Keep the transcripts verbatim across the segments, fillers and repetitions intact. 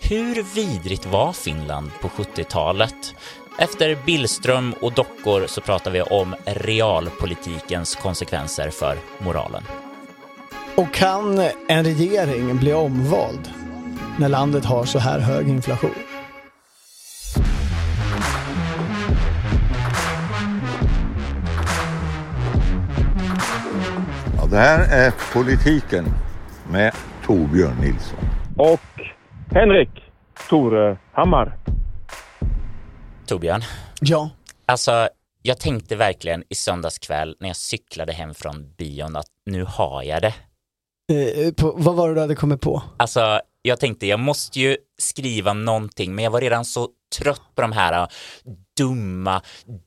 Hur vidrigt var Finland på sjuttiotalet? Efter Billström och dockor så pratar vi om realpolitikens konsekvenser för moralen. Och kan en regering bli omvald när landet har så här hög inflation? Ja, det här är Politiken med Torbjörn Nilsson. Och Henrik Tore Hammar. Torbjörn? Ja. Alltså, jag tänkte verkligen i söndagskväll när jag cyklade hem från bion att nu har jag det. Eh, på, vad var det du hade kommit på? Alltså, jag tänkte jag måste ju skriva någonting, men jag var redan så trött på de här dumma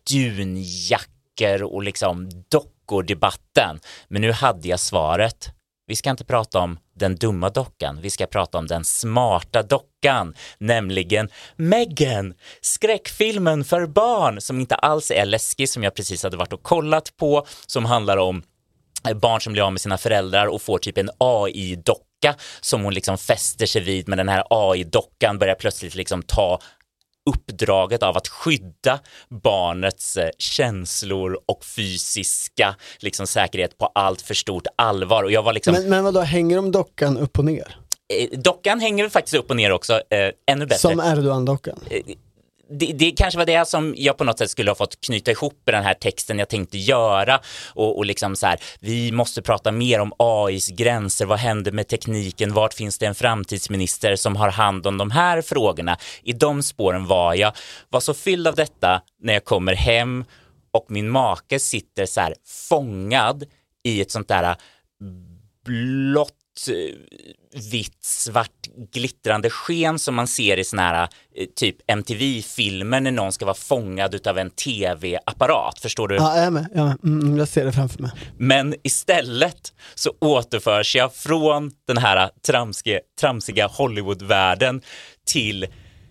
dunjackor och liksom dockordebatten. Men nu hade jag svaret. Vi ska inte prata om den dumma dockan. Vi ska prata om den smarta dockan. Nämligen Megan. Skräckfilmen för barn som inte alls är läskig, som jag precis hade varit och kollat på. Som handlar om barn som blir av med sina föräldrar och får typ en A I-docka som hon liksom fäster sig vid. Men den här A I-dockan börjar plötsligt liksom ta uppdraget av att skydda barnets eh, känslor och fysiska liksom, säkerhet på allt för stort allvar. Och jag var liksom... Men, men vad då, hänger de dockan upp och ner? Eh, dockan hänger faktiskt upp och ner också, eh, ännu bättre. Som Erdogan-dockan? Eh, Det, det kanske var det som jag på något sätt skulle ha fått knyta ihop i den här texten jag tänkte göra och, och liksom så här, vi måste prata mer om A I:s gränser, vad händer med tekniken, vart finns det en framtidsminister som har hand om de här frågorna. I de spåren var jag, var så fylld av detta när jag kommer hem och min make sitter så här fångad i ett sånt där blått vitt, svart, glittrande sken som man ser i såna här typ M T V-filmer när någon ska vara fångad utav en tv-apparat, förstår du? Ja, jag är med. Jag, är med. Mm, jag ser det framför mig. Men istället så återförs jag från den här tramsiga, tramsiga Hollywood-världen till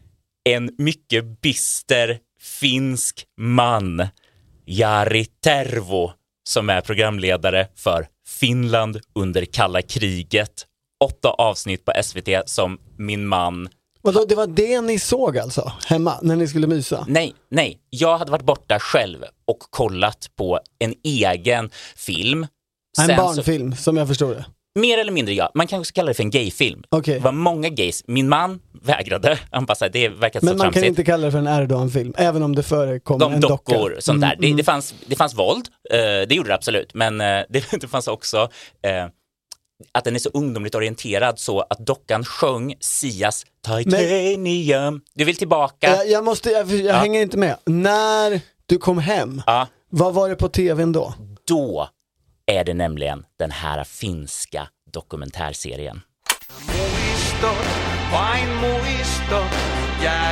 en mycket bister finsk man, Jari Tervo, som är programledare för Finland under kalla kriget. Åtta avsnitt på S V T som min man... Vadå, det var det ni såg alltså hemma när ni skulle mysa? Nej, nej. Jag hade varit borta själv och kollat på en egen film. En Sen barnfilm, så, som jag förstår det. Mer eller mindre, ja. Man kan också kalla det för en gayfilm. Okay. Det var många gays. Min man vägrade. Han bara sa, det verkar så Men man tramsigt. kan inte kalla det för en Erdogan-film, även om det förekom De en docka. dockor, sånt där. Mm, det, mm. det, fanns, det fanns våld, eh, det gjorde det absolut. Men eh, det, det fanns också eh, att den är så ungdomligt orienterad så att dockan sjöng Sias Titanium. Men, du vill tillbaka? Jag, jag, måste, jag, jag ja. hänger inte med. När du kom hem, ja. vad var det på tvn då? Då är det nämligen den här finska dokumentärserien. Muistot, vain muistot, jää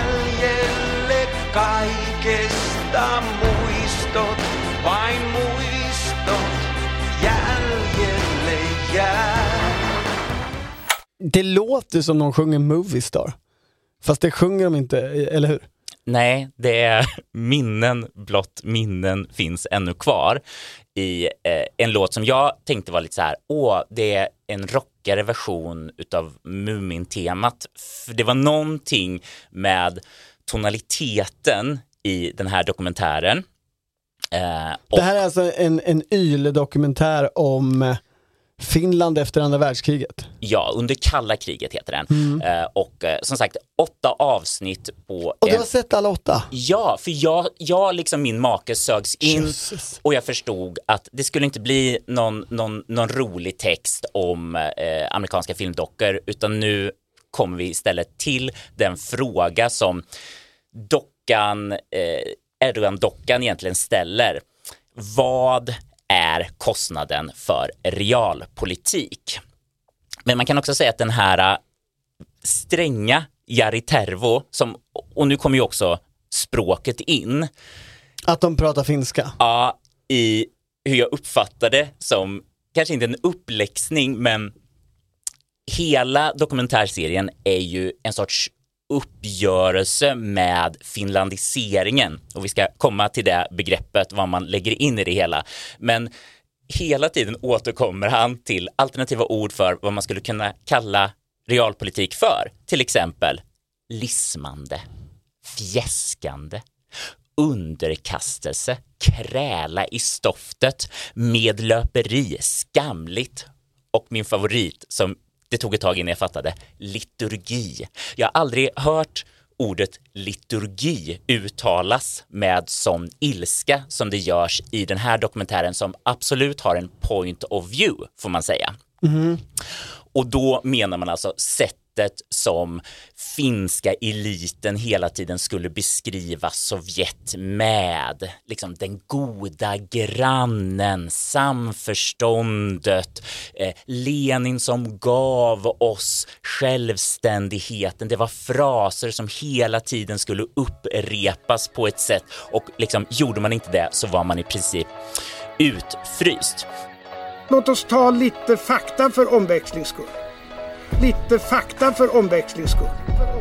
jäljelle kaikesta muistot, vain muistot, jäljelle jää. Det låter som någon sjunger Movie Star. Fast det sjunger de inte, eller hur? Nej, det är minnen, blott minnen finns ännu kvar i eh, en låt som jag tänkte var lite så här, åh, det är en rockigare version utav Mumin-temat. För det var någonting med tonaliteten i den här dokumentären. Eh, och... Det här är alltså en, en Yle-dokumentär om Finland efter andra världskriget. Ja, under kalla kriget heter den. Mm. Eh, och eh, som sagt, åtta avsnitt på... Och du en... har sett alla åtta? Ja, för jag, jag liksom min make sögs in Jesus. Och jag förstod att det skulle inte bli någon, någon, någon rolig text om eh, amerikanska filmdockor, utan nu kommer vi istället till den fråga som dockan, eh, Erdogan-dockan egentligen ställer. Vad är kostnaden för realpolitik? Men man kan också säga att den här stränga Jari Tervo, som, och nu kommer ju också språket in. Att de pratar finska? Ja, i hur jag uppfattade som, kanske inte en uppläxning, men hela dokumentärserien är ju en sorts uppgörelse med finlandiseringen. Och vi ska komma till det begreppet, vad man lägger in i det hela. Men hela tiden återkommer han till alternativa ord för vad man skulle kunna kalla realpolitik för till exempel lismande, fjäskande, underkastelse, kräla i stoftet, medlöperi, skamligt och min favorit som det tog ett tag innan jag fattade, liturgi. Jag har aldrig hört ordet liturgi uttalas med sån ilska som det görs i den här dokumentären som absolut har en point of view, får man säga. Mm. Och då menar man alltså sättet som finska eliten hela tiden skulle beskriva Sovjet med. Liksom den goda grannen, samförståndet, eh, Lenin som gav oss självständigheten. Det var fraser som hela tiden skulle upprepas på ett sätt och liksom, gjorde man inte det så var man i princip utfryst. Låt oss ta lite fakta för omväxlings skull. Lite fakta för omväxlings skull.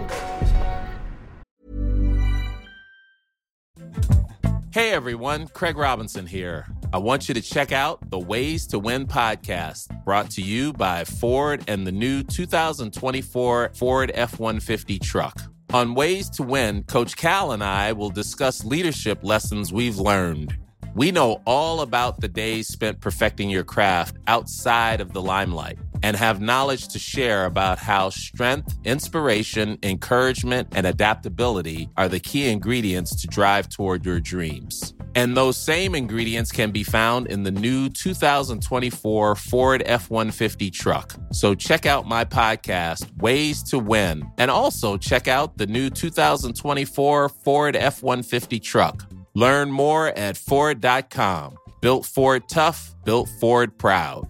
Hey everyone, Craig Robinson here. I want you to check out the Ways to Win podcast, brought to you by Ford and the new twenty twenty-four Ford F one fifty truck. On Ways to Win, Coach Cal and I will discuss leadership lessons we've learned. We know all about the days spent perfecting your craft outside of the limelight and have knowledge to share about how strength, inspiration, encouragement, and adaptability are the key ingredients to drive toward your dreams. And those same ingredients can be found in the new twenty twenty-four Ford F one fifty truck. So check out my podcast, Ways to Win, and also check out the new twenty twenty-four Ford F one fifty truck. Learn more at Ford dot com. Built Ford tough, built Ford proud.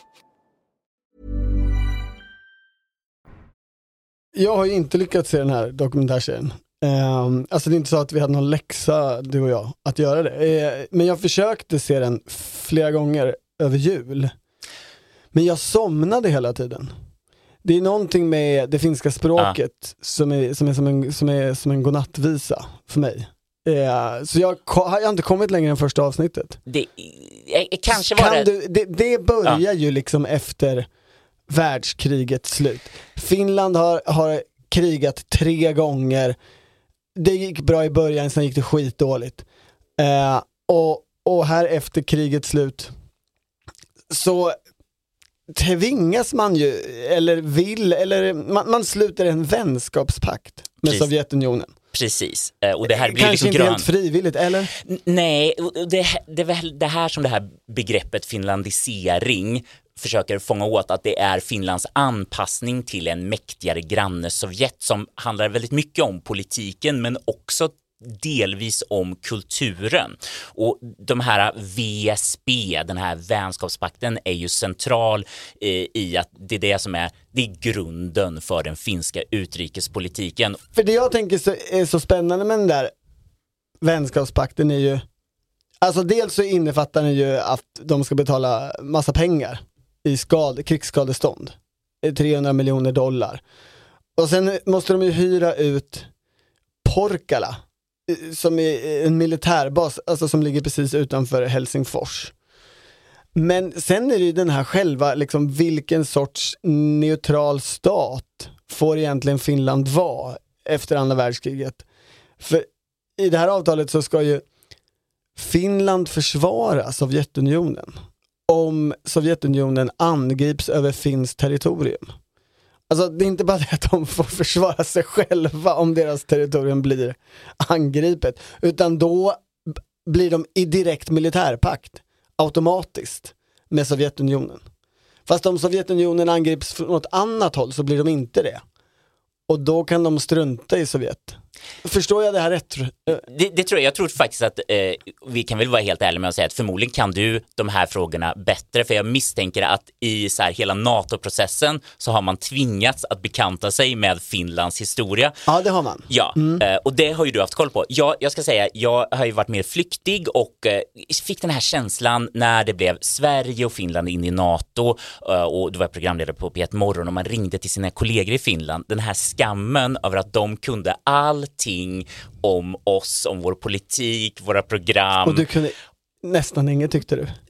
Jag har ju inte lyckats se den här dokumentärserien. Um, alltså det är inte så att vi hade någon läxa, du och jag, att göra det. Uh, men jag försökte se den flera gånger över jul. Men jag somnade hela tiden. Det är någonting med det finska språket ja. som, är, som, är som, en, som är som en godnattvisa för mig. Uh, så jag har inte kommit längre än första avsnittet. Det, kanske var kan det... Du, det... Det börjar ja. ju liksom efter världskrigets slut. Finland har, har krigat tre gånger. Det gick bra i början, sen gick det skitdåligt. Eh, och, och här efter krigets slut så tvingas man ju, eller vill, eller man, man sluter en vänskapspakt med Precis. Sovjetunionen. Precis, och det här blir kanske liksom inte grön... helt frivilligt, eller? N- nej, det, det är väl det här som det här begreppet finlandisering försöker fånga åt, att det är Finlands anpassning till en mäktigare granne Sovjet, som handlar väldigt mycket om politiken men också delvis om kulturen. Och de här V S B, den här vänskapspakten, är ju central eh, i att det är det som är, det är grunden för den finska utrikespolitiken. För det jag tänker så, är så spännande med den där vänskapspakten är ju, alltså dels så innefattar den ju att de ska betala massa pengar i skad, krigsskadestånd, trehundra miljoner dollar. Och sen måste de ju hyra ut Porkala, som är en militärbas, alltså som ligger precis utanför Helsingfors. Men sen är det ju den här själva, liksom, vilken sorts neutral stat får egentligen Finland vara efter andra världskriget? För i det här avtalet så ska ju Finland försvara Sovjetunionen om Sovjetunionen angrips över finskt territorium. Alltså det är inte bara det att de får försvara sig själva om deras territorium blir angripet, utan då b- blir de i direkt militärpakt automatiskt med Sovjetunionen. Fast om Sovjetunionen angrips från något annat håll så blir de inte det. Och då kan de strunta i Sovjet. Förstår jag det här rätt? Det, det tror jag. Jag tror faktiskt att eh, vi kan väl vara helt ärliga med att säga att förmodligen kan du de här frågorna bättre, för jag misstänker att i så här hela NATO-processen så har man tvingats att bekanta sig med Finlands historia. Ja, det har man. Ja, mm. eh, och det har ju du haft koll på. Jag, jag ska säga, jag har ju varit mer flyktig och eh, fick den här känslan när det blev Sverige och Finland in i NATO, eh, och då var jag programledare på P ett Morgon och man ringde till sina kollegor i Finland. Den här skammen över att de kunde allting om oss, om vår politik, våra program. Och du kunde nästan inget, tyckte du?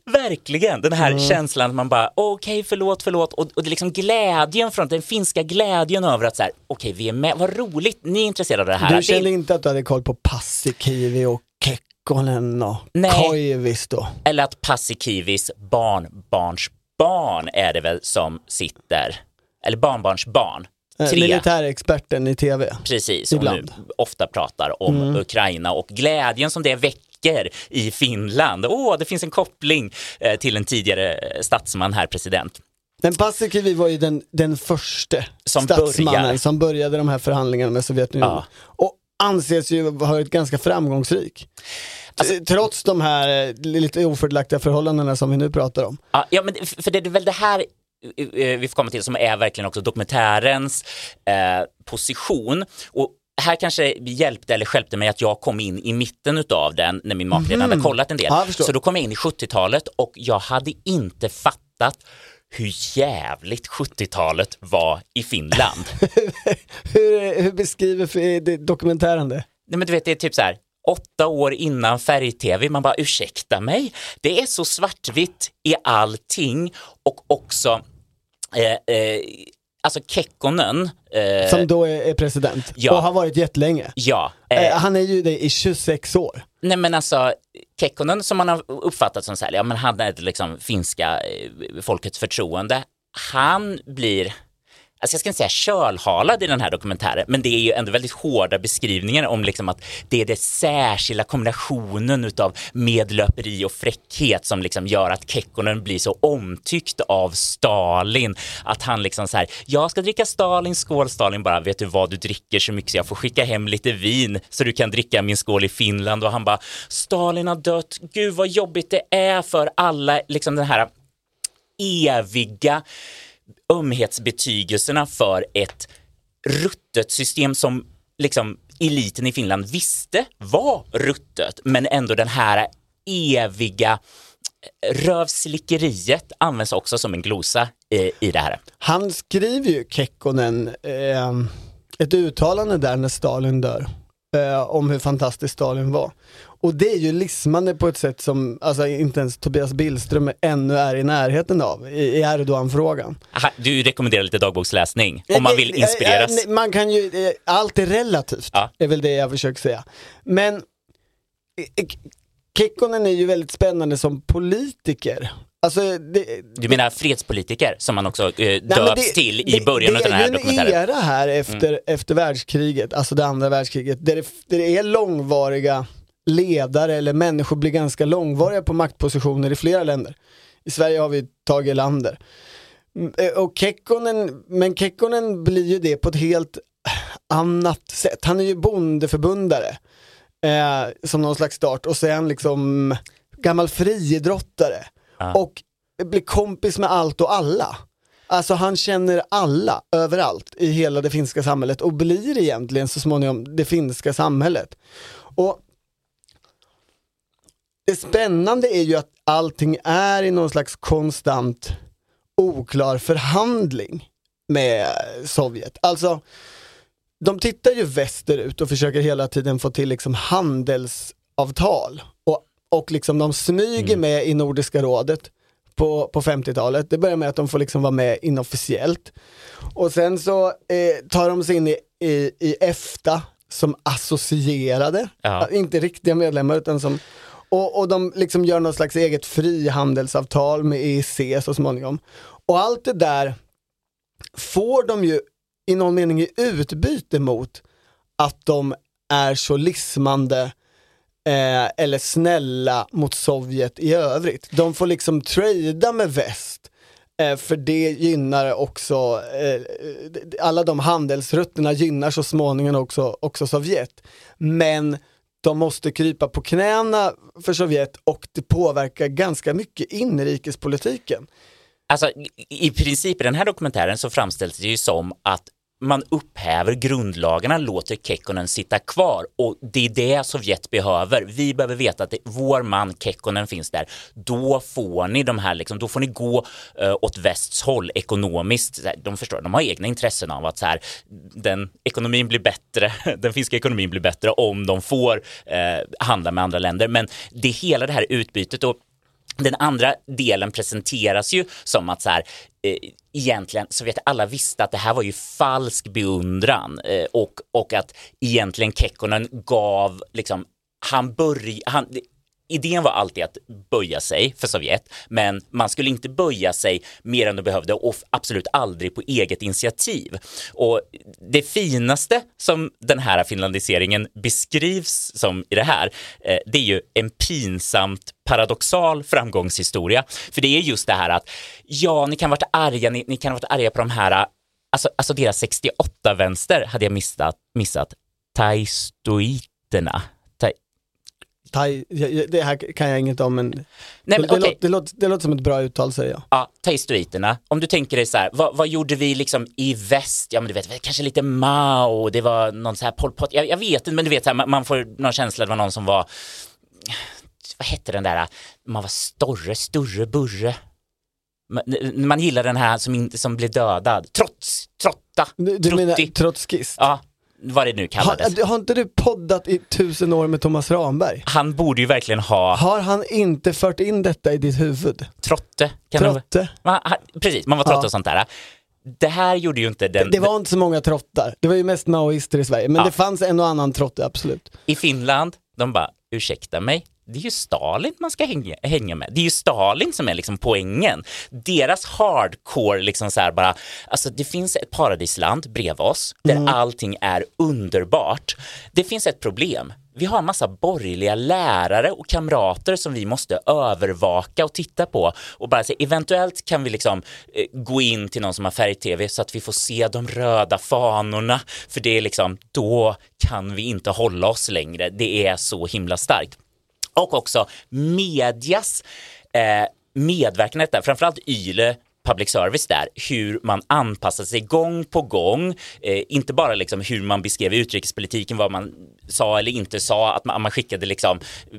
verkligen den här mm. känslan att man bara okej, okay, förlåt, förlåt och, och det är liksom glädjen från den finska glädjen över att så här, okej, okay, vi är med, vad roligt, ni är intresserade av det här. Du kände det... inte att du hade koll på Paasikivi och Kekkonen och Koivis då? Eller att Paasikivis barnbarns barn är det väl som sitter, eller barnbarns barn. Tre. Militärexperten i tv. Precis, och nu ofta pratar om mm. Ukraina och glädjen som det väcker i Finland. Åh, det finns en koppling eh, till en tidigare statsman här, president. Men Paasikivi var ju den, den första som statsmannen börjar. som började de här förhandlingarna med Sovjetunionen. Ja. Och anses ju ha varit ganska framgångsrik. Alltså, trots de här lite ofördelaktiga förhållandena som vi nu pratar om. Ja, men för det är väl det här vi får komma till som är verkligen också dokumentärens eh, position. Och här kanske hjälpte eller hjälpte mig att jag kom in i mitten utav den när min make redan mm. hade kollat en del. Ja, så då kom jag in i sjuttiotalet och jag hade inte fattat hur jävligt sjuttiotalet var i Finland. hur, hur beskriver det dokumentären det? Nej, men du vet, det är typ så här åtta år innan färg-tv, man bara ursäkta mig, det är så svartvitt i allting och också eh, eh, alltså Kekkonen eh, som då är, är president ja. och har varit jättelänge. Ja. Eh, eh, han är ju det i tjugosex år. Nej, men alltså Kekkonen som man har uppfattat som så här, ja men han är liksom finska eh, folkets förtroende. Han blir Alltså jag ska inte säga kölhalad i den här dokumentären, men det är ju ändå väldigt hårda beskrivningar om liksom att det är det särskilda kombinationen utav medlöperi och fräckhet som liksom gör att Kekkonen blir så omtyckt av Stalin, att han liksom så här, jag ska dricka Stalin, skål Stalin, bara vet du vad, du dricker så mycket så jag får skicka hem lite vin så du kan dricka min skål i Finland. Och han bara, Stalin har dött, gud vad jobbigt det är för alla, liksom den här eviga ömhetsbetygelserna för ett ruttet system som liksom eliten i Finland visste var ruttet, men ändå den här eviga rövslickeriet används också som en glosa i, i det här. Han skriver ju, Kekkonen, eh, ett uttalande där när Stalin dör eh, om hur fantastisk Stalin var. Och det är ju lismande på ett sätt som alltså, inte ens Tobias Billström ännu är i närheten av i, i Erdogan-frågan. Aha, du rekommenderar lite dagboksläsning om man vill inspireras. Man kan ju, allt är relativt, ja. är väl det jag försöker säga. Men Kekkonen är ju väldigt spännande som politiker. Alltså, det, du menar fredspolitiker som man också eh, döps det, till i början av den här dokumentären? Det är ju en era här efter, mm. efter världskriget, alltså det andra världskriget, där det, där det är långvariga ledare eller människor blir ganska långvariga på maktpositioner i flera länder. I Sverige har vi Tage Erlander. Och Kekkonen, men Kekkonen blir ju det på ett helt annat sätt. Han är ju bondeförbundare eh, som någon slags start och sen liksom gammal friidrottare ah. och blir kompis med allt och alla. Alltså han känner alla överallt i hela det finska samhället och blir egentligen så småningom det finska samhället. Och det spännande är ju att allting är i någon slags konstant oklar förhandling med Sovjet. Alltså, de tittar ju västerut och försöker hela tiden få till liksom handelsavtal. Och, och liksom de smyger mm. med i Nordiska rådet på, på femtiotalet. Det börjar med att de får liksom vara med inofficiellt. Och sen så eh, tar de sig in i, i, i EFTA som associerade. Ja. Inte riktiga medlemmar utan som... Och, och de liksom gör något slags eget frihandelsavtal med E E C så småningom. Och allt det där får de ju i någon mening i utbyte mot att de är så lismande eh, eller snälla mot Sovjet i övrigt. De får liksom trada med väst. Eh, för det gynnar också, eh, alla de handelsrutterna gynnar så småningom också, också Sovjet. Men de måste krypa på knäna för Sovjet och det påverkar ganska mycket inrikespolitiken. Alltså i princip i den här dokumentären så framställs det ju som att man upphäver grundlagarna, låter Kekkonen sitta kvar och det är det Sovjet behöver. Vi behöver veta att det, vår man Kekkonen finns där. Då får ni de här liksom, då får ni gå uh, åt västs håll ekonomiskt. De förstår, de har egna intressen av att så här, den ekonomin blir bättre, den finska ekonomin blir bättre om de får uh, handla med andra länder. Men det är hela det här utbytet och Den andra delen presenteras ju som att så här, eh, egentligen så vet alla visste att det här var ju falsk beundran eh, och, och att egentligen Kekkonen gav liksom, han började, han, idén var alltid att böja sig för Sovjet, men man skulle inte böja sig mer än de behövde och absolut aldrig på eget initiativ. Och det finaste som den här finlandiseringen beskrivs som i det här, eh, det är ju en pinsamt paradoxal framgångshistoria. För det är just det här att ja, ni kan ha varit arga, ni, ni kan ha varit arga på de här, alltså, alltså deras sextioåtta-vänster hade jag missat, missat taistoiterna. Thai, det här kan jag inget om, men Nej, det, men, det, okay. låter, det, låter, det låter som ett bra uttal, säger jag. Ja, taistoiterna. Om du tänker dig så här, vad, vad gjorde vi liksom i väst? Ja, men du vet, kanske lite Mao, det var någon så här Pol Pot. Jag, jag vet inte, men du vet, så här, man, man får någon känsla, det var någon som var, vad hette den där, man var större, större, burre. Man, man gillar den här som inte som blev dödad. Trots, trotta, Du, du menar trotskist? Ja, vad det nu kallades. Har, har inte du poddat i tusen år med Thomas Ramberg? Han borde ju verkligen ha... Har han inte fört in detta i ditt huvud? Trotte. Kan Trotte? Det... Man, han, precis, man var trotte ja. Och sånt där. Det här gjorde ju inte den... Det, det var inte så många trottar. Det var ju mest maoister i Sverige. Men ja. Det fanns en och annan trotte, absolut. I Finland, de bara, ursäkta mig, det är ju Stalin man ska hänga, hänga med. Det är ju Stalin som är liksom poängen. Deras hardcore liksom så här bara, alltså det finns ett paradisland bredvid oss där mm. allting är underbart. Det finns ett problem. Vi har en massa borgerliga lärare och kamrater som vi måste övervaka och titta på och bara säga, eventuellt kan vi liksom eh, gå in till någon som har färg-tv så att vi får se de röda fanorna, för det är liksom, då kan vi inte hålla oss längre. Det är så himla starkt. Och också medias eh, medverkan där, framförallt Yle public service där, hur man anpassar sig gång på gång, eh, inte bara liksom hur man beskrev utrikespolitiken, vad man sa eller inte sa, att man, man skickade liksom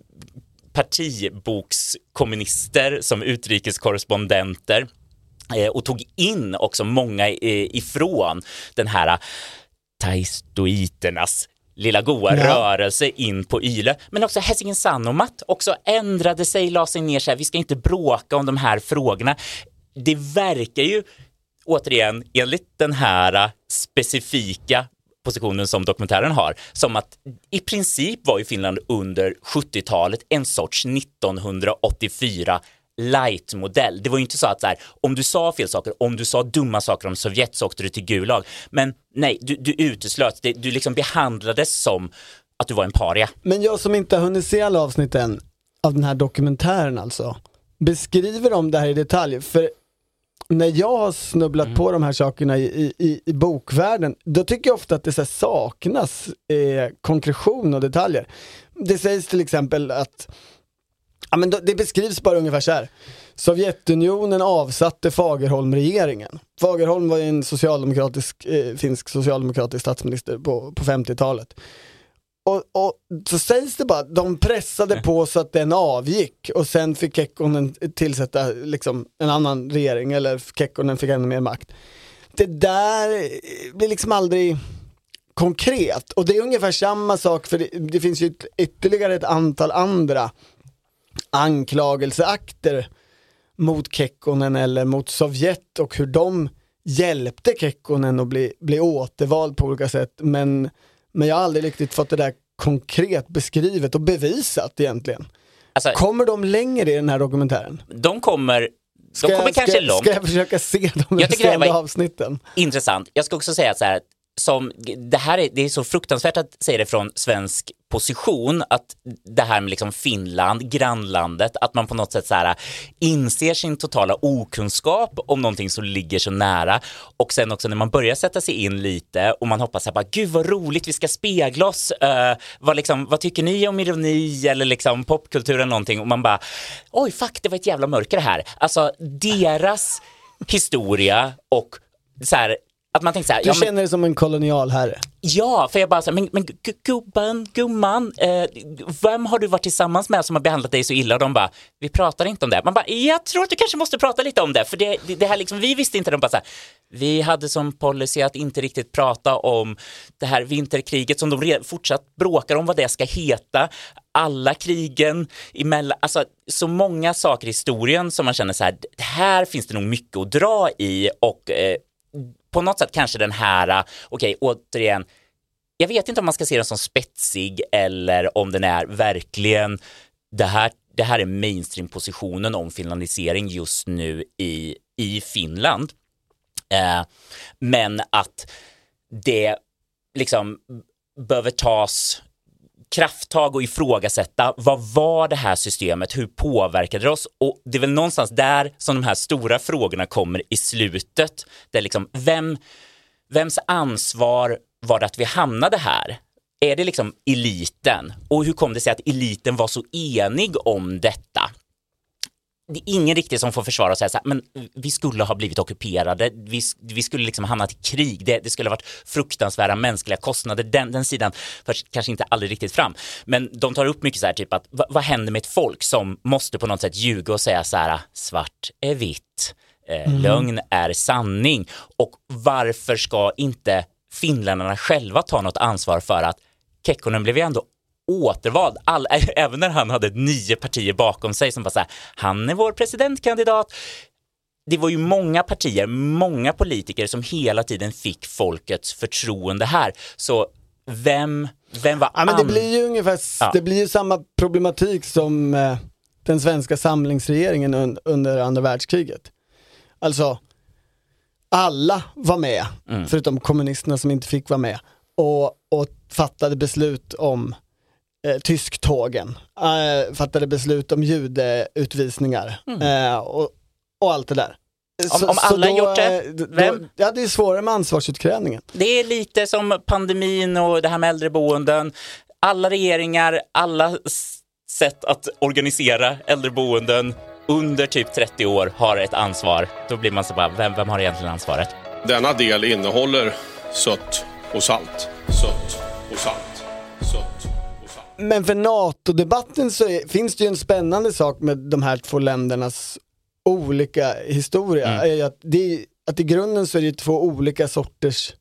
partibokskommunister som utrikeskorrespondenter eh, och tog in också många eh, ifrån den här taistoiternas lilla goa ja. rörelse in på Yle. Men också Helsingin Sanomat också ändrade sig, la sig ner så här, vi ska inte bråka om de här frågorna. Det verkar ju, återigen, enligt den här specifika positionen som dokumentären har, som att i princip var ju Finland under sjuttiotalet en sorts nittonhundraåttiofyra light-modell. Det var ju inte så att så här, om du sa fel saker, om du sa dumma saker om Sovjet så åkte du till Gulag. Men nej, du, du uteslöt. Det, du liksom behandlades som att du var en paria. Men jag som inte har hunnit se alla avsnitten av den här dokumentären alltså, beskriver de det här i detalj. För när jag har snubblat mm. på de här sakerna i, i, i bokvärlden, då tycker jag ofta att det så saknas eh, konkretion och detaljer. Det sägs till exempel att ja, men det beskrivs bara ungefär så här. Sovjetunionen avsatte Fagerholm-regeringen. Fagerholm var en socialdemokratisk, eh, finsk socialdemokratisk statsminister på, på femtiotalet. Och, och så sägs det bara, de pressade på så att den avgick och sen fick Kekkonen tillsätta liksom en annan regering, eller Kekkonen fick ännu mer makt. Det där blir liksom aldrig konkret, och det är ungefär samma sak, för det, det finns ju ytterligare ett antal andra anklagelseakter mot Kekkonen eller mot Sovjet och hur de hjälpte Kekkonen att bli, bli återvald på olika sätt, men Men jag har aldrig riktigt fått det där konkret beskrivet och bevisat egentligen. Alltså, kommer de längre i den här dokumentären? De kommer, de ska kommer jag, kanske ska, långt. Ska jag försöka se de resterande avsnitten? Intressant. Jag ska också säga så här, som, det här är, det är så fruktansvärt att säga det från svensk position, att det här med liksom Finland, grannlandet, att man på något sätt så här inser sin totala okunskap om någonting som ligger så nära, och sen också när man börjar sätta sig in lite och man hoppas att bara, gud vad roligt, vi ska spegla oss, uh, vad, liksom, vad tycker ni om ironi eller liksom popkultur eller någonting, och man bara, oj fuck, det var ett jävla mörker här. Alltså deras historia och så här att man tänker så här, Du ja, känner men, dig som en kolonial herre. ja, för jag bara så här, men, men gu- gubben, gumman, eh, vem har du varit tillsammans med som har behandlat dig så illa? Och de bara, vi pratar inte om det. Man bara, jag tror att du kanske måste prata lite om det, för det, det, det här liksom, vi visste inte. De bara så här, vi hade som policy att inte riktigt prata om det här vinterkriget som de re- fortsatt bråkar om vad det ska heta. Alla krigen emellan, alltså så många saker i historien som man känner så här, här finns det nog mycket att dra i och eh, på något sätt kanske den här, okej, okay, återigen, jag vet inte om man ska se den som spetsig eller om den är verkligen, det här, det här är mainstream-positionen om finlandisering just nu i, i Finland. Eh, men att det liksom behöver tas krafttag och ifrågasätta, vad var det här systemet, hur påverkade det oss? Och det är väl någonstans där som de här stora frågorna kommer i slutet, där liksom, vem, vems ansvar var det att vi hamnade här? Är det liksom eliten? Och hur kom det sig att eliten var så enig om detta? Det är ingen riktigt som får försvara och säga så här, men vi skulle ha blivit ockuperade, vi, vi skulle liksom hamnat i krig, det, det skulle ha varit fruktansvärda mänskliga kostnader, den, den sidan förs kanske inte aldrig riktigt fram, men de tar upp mycket så här typ att vad, vad händer med ett folk som måste på något sätt ljuga och säga så här, svart är vitt, eh, mm. lögn är sanning, och varför ska inte finländarna själva ta något ansvar för att Kekkonen blev ju ändå återvald, all, även när han hade nio partier bakom sig som bara så här, han är vår presidentkandidat. Det var ju många partier, många politiker som hela tiden fick folkets förtroende här. Så vem, vem var ja, men det blir ju ungefär, ja. det blir ju samma problematik som eh, den svenska samlingsregeringen un, under andra världskriget. Alltså, alla var med, mm. förutom kommunisterna som inte fick vara med, och, och fattade beslut om Eh, tysktågen, eh, fattade beslut om judeutvisningar mm. eh, och, och allt det där. Om, så, om alla så då, gjort det, vem? Då, ja, det är svårare med ansvarsutkrävningen. Det är lite som pandemin och det här med äldreboenden. Alla regeringar, alla sätt att organisera äldreboenden under typ trettio år har ett ansvar. Då blir man så bara, vem, vem har egentligen ansvaret? Denna del innehåller sött och salt. Sött och salt. Sött. Men för NATO-debatten så är, finns det ju en spännande sak med de här två ländernas olika historia. Mm. Att, det, att i grunden så är det två olika sorters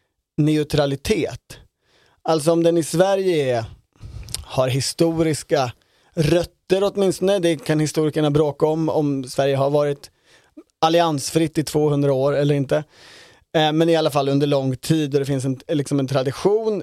neutralitet. Alltså om den i Sverige är, har historiska rötter åtminstone, det kan historikerna bråka om, om Sverige har varit alliansfritt i tvåhundra år eller inte. Eh, men i alla fall under lång tid, och det finns en, liksom en tradition.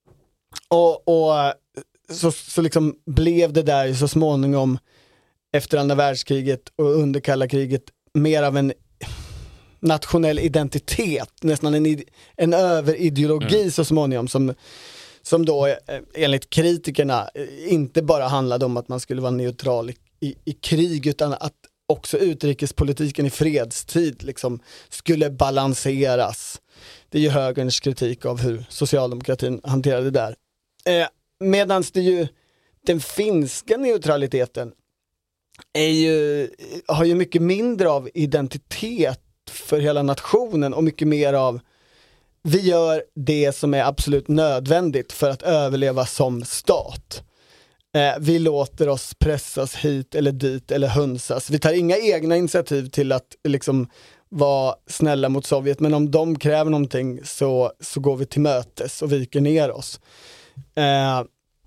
Och, och så, så liksom blev det där så småningom efter andra världskriget och under kalla kriget mer av en nationell identitet, nästan en, en överideologi mm. så småningom som, som då enligt kritikerna inte bara handlade om att man skulle vara neutral i, i, i krig, utan att också utrikespolitiken i fredstid liksom skulle balanseras. Det är ju högerns kritik av hur socialdemokratin hanterade det där. Eh, medans det ju den finska neutraliteten är ju, har ju mycket mindre av identitet för hela nationen och mycket mer av vi gör det som är absolut nödvändigt för att överleva som stat. Eh, vi låter oss pressas hit eller dit eller hönsas. Vi tar inga egna initiativ till att liksom vara snälla mot Sovjet, men om de kräver någonting så, så går vi till mötes och viker ner oss. Eh,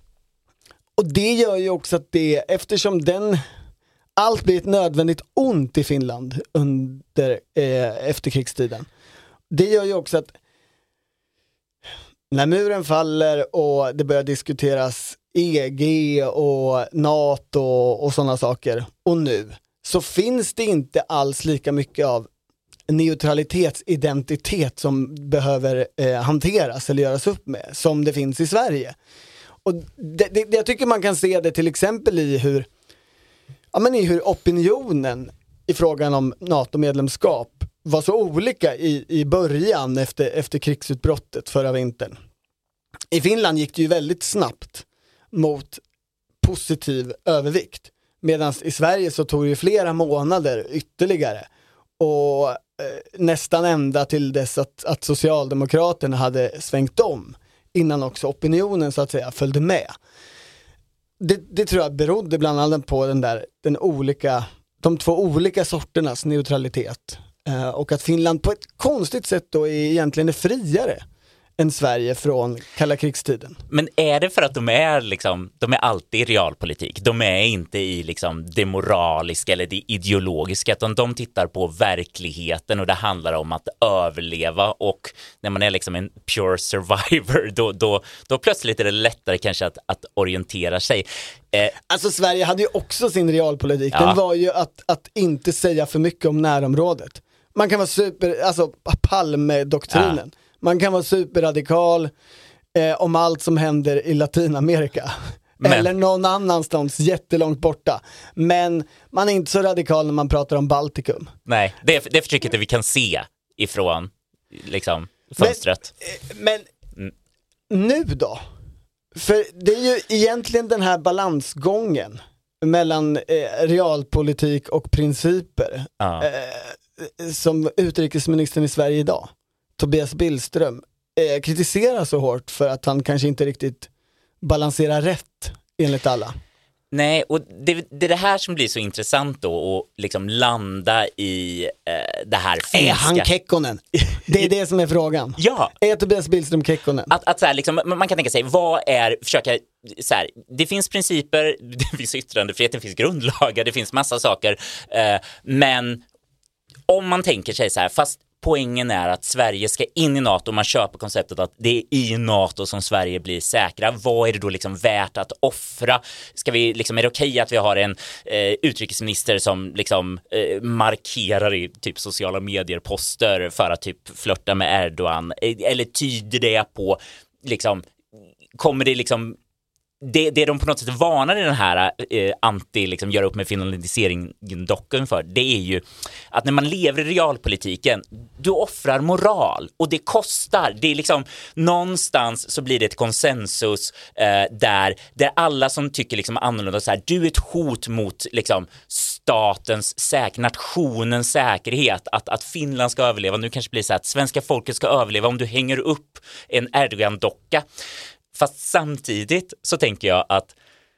och det gör ju också att det, eftersom den allt blir ett nödvändigt ont i Finland under eh, efterkrigstiden, det gör ju också att när muren faller och det börjar diskuteras E G och NATO och sådana saker, och nu så finns det inte alls lika mycket av neutralitetsidentitet som behöver eh, hanteras eller göras upp med som det finns i Sverige. Och det, det, jag tycker man kan se det till exempel i hur, ja, men i hur opinionen i frågan om NATO-medlemskap var så olika i, i början efter, efter krigsutbrottet förra vintern. I Finland gick det ju väldigt snabbt mot positiv övervikt, medan i Sverige så tog det flera månader ytterligare. Och eh, nästan ända till dess att, att Socialdemokraterna hade svängt om, innan också opinionen så att säga följde med. Det, det tror jag berodde bland annat på den där, den olika, de två olika sorternas neutralitet. Eh, och att Finland på ett konstigt sätt då är egentligen är friare än Sverige från kalla krigstiden. Men är det för att de är liksom, de är alltid i realpolitik? De är inte i liksom det moraliska eller det ideologiska, utan de tittar på verkligheten och det handlar om att överleva, och när man är liksom en pure survivor då, då, då plötsligt är det lättare kanske att, att orientera sig. Eh, alltså Sverige hade ju också sin realpolitik. Ja. Den var ju att, att inte säga för mycket om närområdet. Man kan vara super, alltså Palme-doktrinen. Ja. Man kan vara superradikal eh, om allt som händer i Latinamerika. Men. Eller någon annanstans jättelångt borta. Men man är inte så radikal när man pratar om Baltikum. Nej, det, det förtrycket det vi kan se ifrån liksom, fönstret. Men, men mm. nu då? För det är ju egentligen den här balansgången mellan eh, realpolitik och principer ja. eh, som utrikesministern i Sverige idag, Tobias Billström, eh, kritiserar så hårt för att han kanske inte riktigt balanserar rätt enligt alla. Nej, och det, det är det här som blir så intressant då, att liksom landa i eh, det här finska. Är han Kekkonen? Det är det som är frågan. Ja. Är Tobias Billström Kekkonen? Att, att så här, liksom, man kan tänka sig, vad är, försöka så här, det finns principer, det finns yttrandefrihet, det finns grundlagar, det finns massa saker, eh, men om man tänker sig så här, fast poängen är att Sverige ska in i NATO och man köper konceptet att det är i NATO som Sverige blir säkra. Vad är det då liksom värt att offra? Ska vi liksom, är det okej att vi har en eh, utrikesminister som liksom eh, markerar i typ sociala medier-poster för att typ flirta med Erdogan? Eller tyder det på liksom, kommer det liksom Det, det de på något sätt varnar i den här eh, anti, liksom, göra upp med finlandisering-docken för, det är ju att när man lever i realpolitiken, du offrar moral och det kostar. Det är liksom, någonstans så blir det ett konsensus eh, där, där alla som tycker liksom annorlunda så här, du är ett hot mot liksom statens säkerhet, nationens säkerhet, att, att Finland ska överleva. Nu kanske blir så här att svenska folket ska överleva om du hänger upp en Erdogan-docka. Fast samtidigt så tänker jag att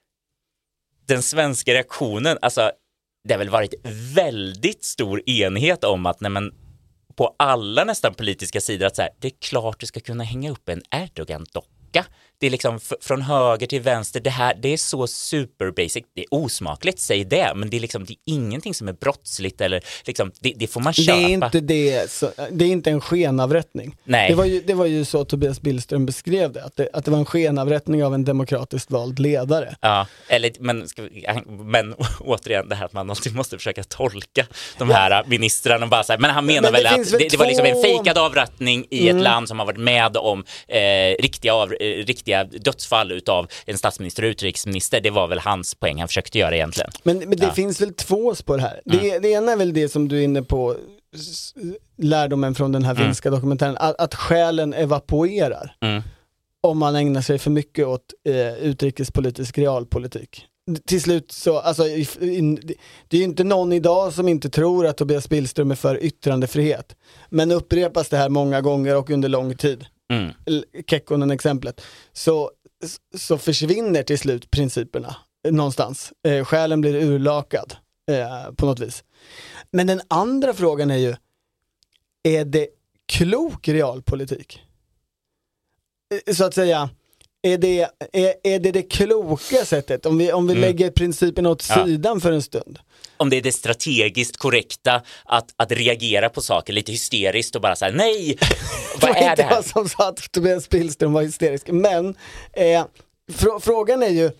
den svenska reaktionen, alltså det har väl varit väldigt stor enighet om att nej, men på alla nästan politiska sidor att så här, det är klart du ska kunna hänga upp en Erdogan-docka. Det är liksom f- från höger till vänster, det här, det är så super basic, det är osmakligt, säg det, men det är liksom, det är ingenting som är brottsligt eller liksom, det, det får man köpa. Det är inte det, så, det är inte en skenavrättning. Nej. Det var ju, det var ju så Tobias Billström beskrev det, att det, att det var en skenavrättning av en demokratiskt vald ledare. Ja, eller, men, ska vi, men återigen det här att man alltid måste försöka tolka de här ja. ministrarna och bara så här, men han menar men väl att det, det var liksom en fejkad avrättning i mm. ett land som har varit med om eh, riktiga, av, eh, riktiga dödsfall utav en statsminister och utrikesminister. Det var väl hans poäng han försökte göra egentligen. Men, men det ja. finns väl två spår här. Mm. Det, det ena är väl det som du är inne på, lärdomen från den här finska mm. dokumentären, att, att själen evaporerar mm. om man ägnar sig för mycket åt eh, utrikespolitisk realpolitik. Till slut så, alltså, det är ju inte någon idag som inte tror att Tobias Billström är för yttrandefrihet. Men upprepas det här många gånger och under lång tid, mm. Kekkonen exemplet, så, så försvinner till slut principerna någonstans. Eh, själen blir urlakad eh, på något vis. Men den andra frågan är ju, är det klok realpolitik? Eh, så att säga, Är det, är, är det det kloka sättet? Om vi, om vi mm. lägger principen åt ja. sidan för en stund. Om det är det strategiskt korrekta att, att reagera på saker lite hysteriskt och bara säga nej, vad är det här? Det var inte som sa att Tobias Billström var hysterisk. Men eh, fr- frågan är ju,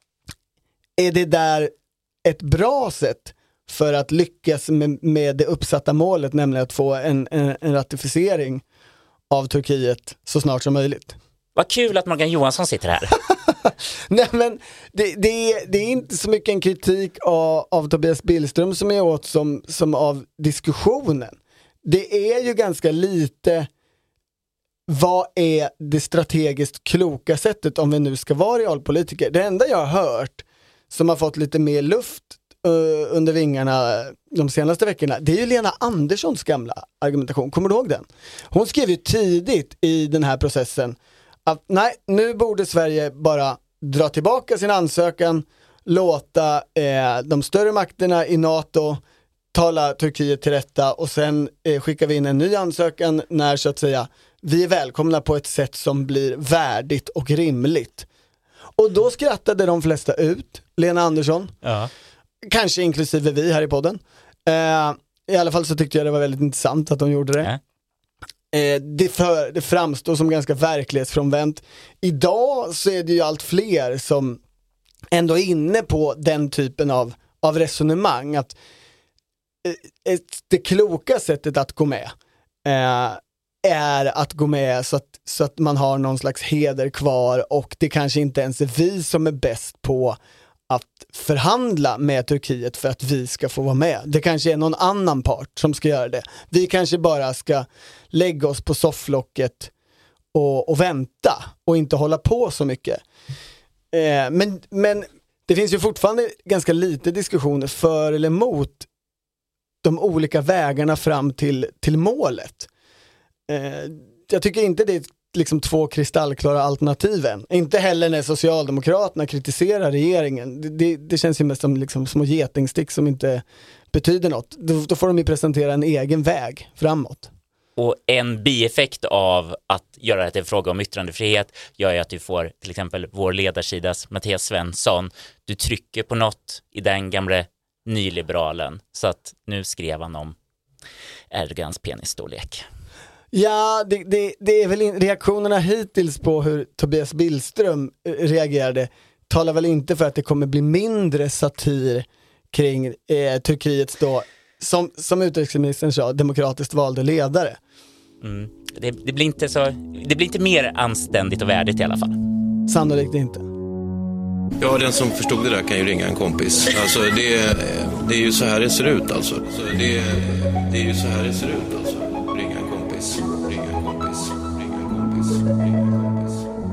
är det där ett bra sätt för att lyckas med, med det uppsatta målet, nämligen att få en, en, en ratificering av Turkiet så snart som möjligt? Vad kul att Morgan Johansson sitter här. Nej, men det, det, är, det är inte så mycket en kritik av, av Tobias Billström som är åt som, som av diskussionen. Det är ju ganska lite, vad är det strategiskt kloka sättet om vi nu ska vara realpolitiker? Det enda jag har hört som har fått lite mer luft uh, under vingarna de senaste veckorna, det är ju Lena Anderssons gamla argumentation. Kommer du ihåg den? Hon skrev ju tidigt i den här processen att nej, nu borde Sverige bara dra tillbaka sin ansökan, låta eh, de större makterna i NATO tala Turkiet till rätta och sen eh, skickar vi in en ny ansökan när så att säga vi är välkomna på ett sätt som blir värdigt och rimligt. Och då skrattade de flesta ut, Lena Andersson. Ja. Kanske inklusive vi här i podden. Eh, I alla fall så tyckte jag det var väldigt intressant att de gjorde det. Ja. Eh, det, för, det framstår som ganska verklighetsfrånvänt. Idag så är det ju allt fler som ändå är inne på den typen av, av resonemang. Att eh, ett, det kloka sättet att gå med eh, är att gå med så att, så att man har någon slags heder kvar och det kanske inte ens är vi som är bäst på att förhandla med Turkiet för att vi ska få vara med. Det kanske är någon annan part som ska göra det. Vi kanske bara ska lägga oss på sofflocket och, och vänta och inte hålla på så mycket. Eh, men, men det finns ju fortfarande ganska lite diskussioner för eller emot de olika vägarna fram till, till målet. Eh, jag tycker inte det är liksom två kristallklara alternativen. Inte heller när Socialdemokraterna kritiserar regeringen. Det, det, det känns ju mest som liksom små getingstick som inte betyder något. Då, då får de ju presentera en egen väg framåt. Och en bieffekt av att göra det till en fråga om yttrandefrihet gör ju att du får till exempel vår ledarsidas Mattias Svensson. Du trycker på något i den gamla nyliberalen. Så att nu skrev han om Erdogans penisstorlek. Ja, det, det, det är väl in, reaktionerna hittills på hur Tobias Billström reagerade talar väl inte för att det kommer bli mindre satir kring eh, Turkiets då, som, som utrikesministern sa, demokratiskt valde ledare. Mm. Det, det, blir inte så, det blir inte mer anständigt och värdigt i alla fall. Sannolikt inte. Ja, den som förstod det där kan ju ringa en kompis. Alltså det, det är ju så här det ser ut alltså. Så det, det är ju så här det ser ut alltså. Ringa en kompis, ringa en kompis, ringa en kompis, ringa en kompis.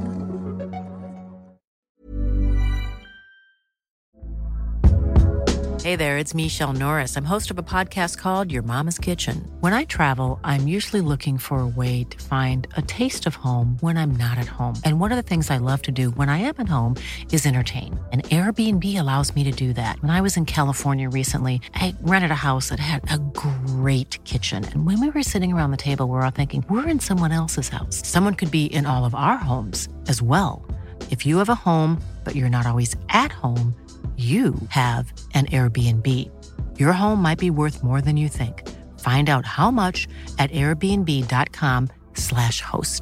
Hey there, it's Michelle Norris. I'm host of a podcast called Your Mama's Kitchen. When I travel, I'm usually looking for a way to find a taste of home when I'm not at home. And one of the things I love to do when I am at home is entertain. And Airbnb allows me to do that. When I was in California recently, I rented a house that had a great kitchen. And when we were sitting around the table, we were all thinking, we're in someone else's house. Someone could be in all of our homes as well. If you have a home, but you're not always at home, you have an Airbnb. Your home might be worth more than you think. Find out how much at airbnb.com slash host.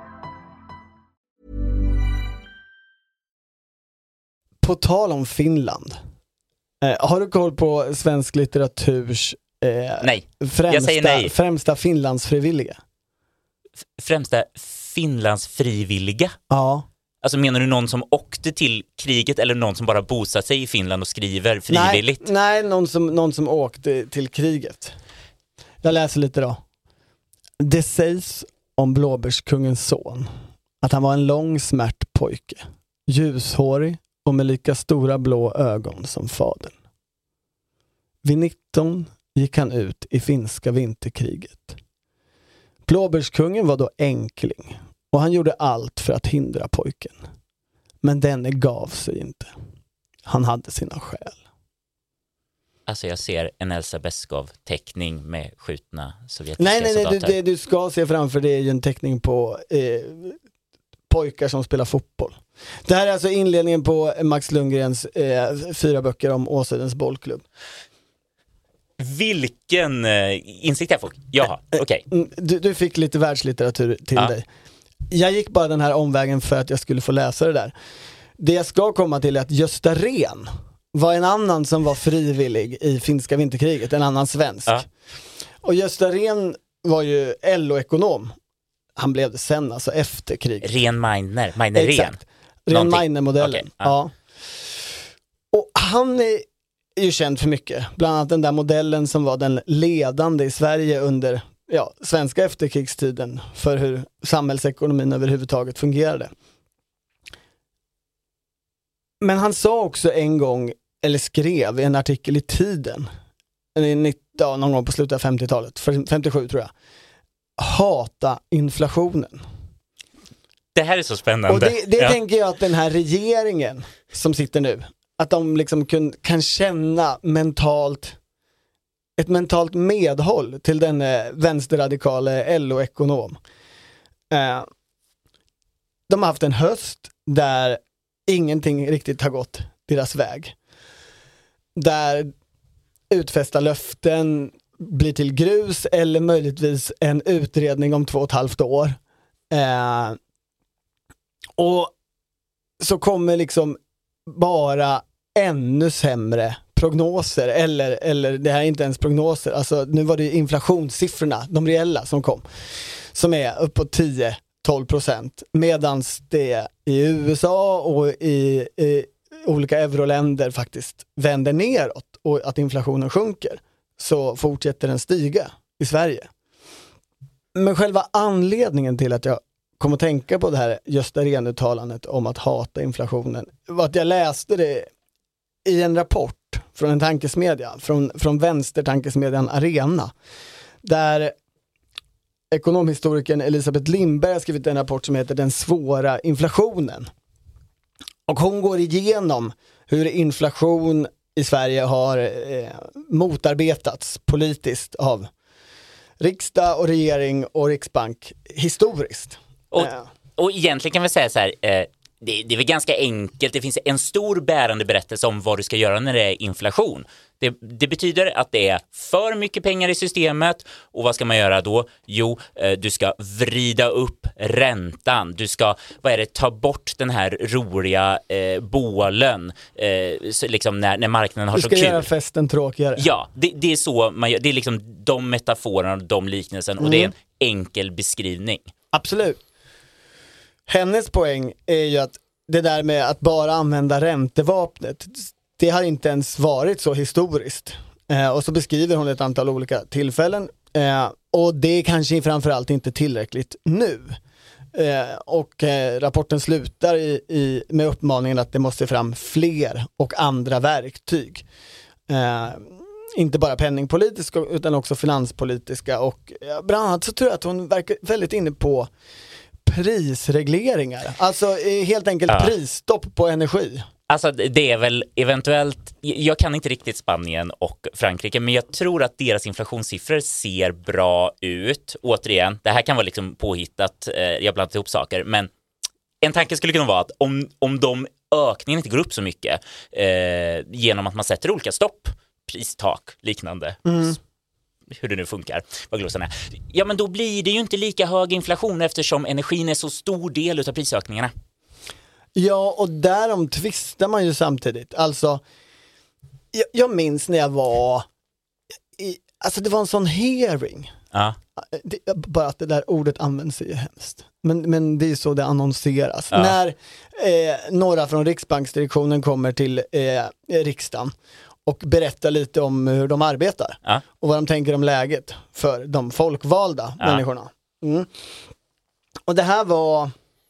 På tal om Finland. Eh, har du koll på svensk litteraturs eh, nej. Främsta, Jag säger nej. främsta Finlandsfrivilliga? F- främsta Finlandsfrivilliga? Ja. Alltså menar du någon som åkte till kriget eller någon som bara bosatt sig i Finland och skriver frivilligt? Nej, nej någon, som, någon som åkte till kriget. Jag läser lite då. Det sägs om Blåbärskungens son att han var en lång smärt pojke, ljushårig och med lika stora blå ögon som fadern. Vid nitton gick han ut i finska vinterkriget. Blåbärskungen var då enkling och han gjorde allt för att hindra pojken. Men denne gav sig inte. Han hade sina skäl. Alltså jag ser en Elsa Beskow-teckning med skjutna sovjetiska nej, nej, nej, soldater. det, det du ska se framför det är ju en teckning på eh, pojkar som spelar fotboll. Det här är alltså inledningen på Max Lundgrens eh, fyra böcker om Åsödens bollklubb. Vilken eh, insikt jag får. Jaha, okej. Okay. Du, du fick lite världslitteratur till ja. dig. Jag gick bara den här omvägen för att jag skulle få läsa det där. Det jag ska komma till är att Gösta Rehn var en annan som var frivillig i finska vinterkriget, en annan svensk. Ja. Och Gösta Rehn var ju L O-ekonom. Han blev det sen, alltså efter kriget. Rehn Meiner, Meiner Rehn. Rehn Meiner-modellen. Okay. Ja. Ja. Och han är ju känd för mycket. Bland annat den där modellen som var den ledande i Sverige under ja, svenska efterkrigstiden för hur samhällsekonomin överhuvudtaget fungerade. Men han sa också en gång eller skrev i en artikel i Tiden, ja, någon gång på slutet av femtiotalet, femtiosju tror jag, hata inflationen. Det här är så spännande. Och det, det ja. tänker jag att den här regeringen som sitter nu, att de liksom kun, kan känna mentalt, ett mentalt medhåll till den vänsterradikale L O-ekonom. Eh, de har haft en höst där ingenting riktigt har gått deras väg. Där utfästa löften blir till grus eller möjligtvis en utredning om två och ett halvt år. Eh, och så kommer liksom bara ännu sämre prognoser, eller, eller det här är inte ens prognoser, alltså nu var det inflationssiffrorna, de reella som kom, som är uppåt tio till tolv procent, medans det i U S A och i, i olika euroländer faktiskt vänder neråt och att inflationen sjunker, så fortsätter den stiga i Sverige. Men själva anledningen till att jag kom att tänka på det här Gösta Rehn-uttalandet om att hata inflationen var att jag läste det i en rapport från en tankesmedja, från, från vänstertankesmedjan Arena, där ekonomhistorikern Elisabeth Lindberg har skrivit en rapport som heter Den svåra inflationen. Och hon går igenom hur inflation i Sverige har eh, motarbetats politiskt av riksdag och regering och riksbank historiskt. Och, och egentligen kan vi säga så här, eh, det, det är väl ganska enkelt. Det finns en stor bärande berättelse om vad du ska göra när det är inflation. Det, det betyder att det är för mycket pengar i systemet, och vad ska man göra då? Jo, eh, du ska vrida upp räntan. Du ska, vad är det, ta bort den här roliga eh, bålen eh, så liksom när, när marknaden har så kul. Du ska göra festen tråkigare. Ja, det, det är så man gör. Det är liksom de metaforerna och de liknelsen, och mm. det är en enkel beskrivning. Absolut. Hennes poäng är ju att det där med att bara använda räntevapnet, det har inte ens varit så historiskt. Eh, och så beskriver hon ett antal olika tillfällen. Eh, och det är kanske framförallt inte tillräckligt nu. Eh, och eh, rapporten slutar i, i, med uppmaningen att det måste fram fler och andra verktyg. Eh, inte bara penningpolitiska utan också finanspolitiska. Och eh, bland annat så tror jag att hon verkar väldigt inne på prisregleringar. Alltså helt enkelt ja. prisstopp på energi. Alltså det är väl eventuellt, jag kan inte riktigt Spanien och Frankrike, men jag tror att deras inflationssiffror ser bra ut. Återigen, det här kan vara liksom påhittat, eh, jag blandat ihop saker, men en tanke skulle kunna vara att om, om de ökningen inte går upp så mycket eh, genom att man sätter olika stopp, pristak, liknande, mm. hur det nu funkar, vad glömsen är. Ja, men då blir det ju inte lika hög inflation eftersom energin är så stor del av prisökningarna. Ja, och därom tvistar man ju samtidigt. Alltså, jag, jag minns när jag var i, alltså det var en sån hearing. Ja. Det, bara att det där ordet används är ju hemskt. Men, men det är så det annonseras. Ja. När eh, några från Riksbanksdirektionen kommer till eh, riksdagen och berättar lite om hur de arbetar. Ja. Och vad de tänker om läget för de folkvalda ja. människorna. Mm. Och det här var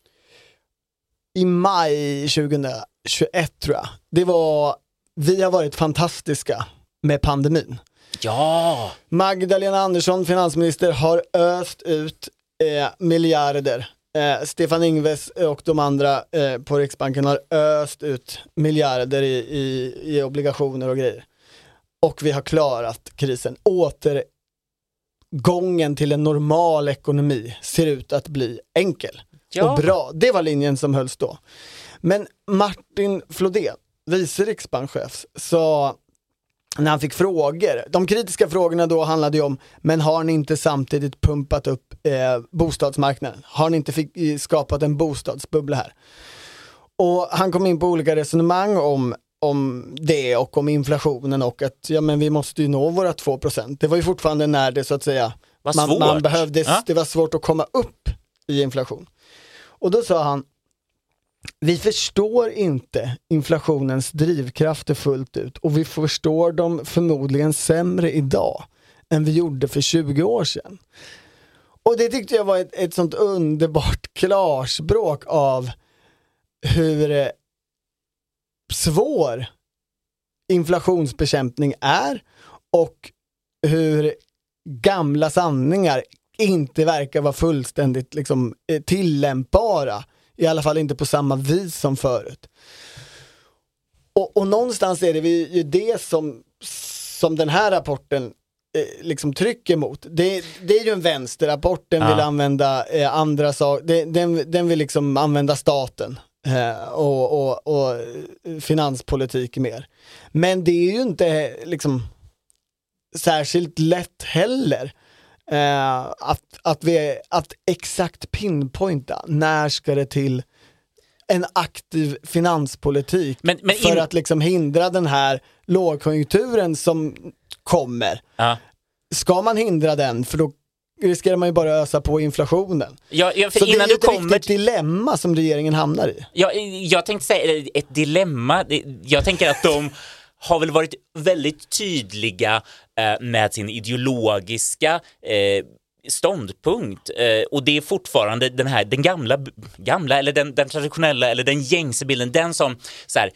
i maj tjugohundratjugoett tror jag. Det var, vi har varit fantastiska med pandemin. Ja! Magdalena Andersson, finansminister, har öst ut eh, miljarder. Eh, Stefan Ingves och de andra eh, på Riksbanken har öst ut miljarder i, i, i obligationer och grejer. Och vi har klarat krisen. Återgången till en normal ekonomi ser ut att bli enkel. Ja. Och bra. Det var linjen som hölls då. Men Martin Flodén, vice riksbankschef, sa när han fick frågor, de kritiska frågorna då handlade ju om, men har ni inte samtidigt pumpat upp eh, bostadsmarknaden? Har ni inte fick, skapat en bostadsbubbla här? Och han kom in på olika resonemang om, om det och om inflationen och att ja, men vi måste ju nå våra två procent. Det var ju fortfarande när det så att säga man, man behövde, ja? Det var svårt att komma upp i inflation. Och då sa han, vi förstår inte inflationens drivkrafter fullt ut och vi förstår dem förmodligen sämre idag än vi gjorde för tjugo år sedan. Och det tyckte jag var ett, ett sånt underbart klarspråk av hur svår inflationsbekämpning är och hur gamla sanningar inte verkar vara fullständigt liksom, tillämpbara, i alla fall inte på samma vis som förut. Och, och någonstans är det ju det som, som den här rapporten eh, liksom trycker mot. Det, det är ju en vänsterrapport, den ja. vill använda eh, andra saker, den, den vill liksom använda staten eh, och, och, och finanspolitik mer. Men det är ju inte liksom särskilt lätt heller eh, att, att, vi, att exakt pinpointa när ska det till en aktiv finanspolitik men, men för in... att liksom hindra den här lågkonjunkturen som kommer. Ja. Ska man hindra den, för då riskerar man ju bara ösa på inflationen. Ja, ja, för så innan det är ju ett kommer... riktigt dilemma som regeringen hamnar i. Ja, jag tänkte säga ett dilemma. Jag tänker att de har väl varit väldigt tydliga eh, med sin ideologiska eh, ståndpunkt eh, och det är fortfarande den här den gamla gamla eller den, den traditionella eller den gängse bilden, den som så här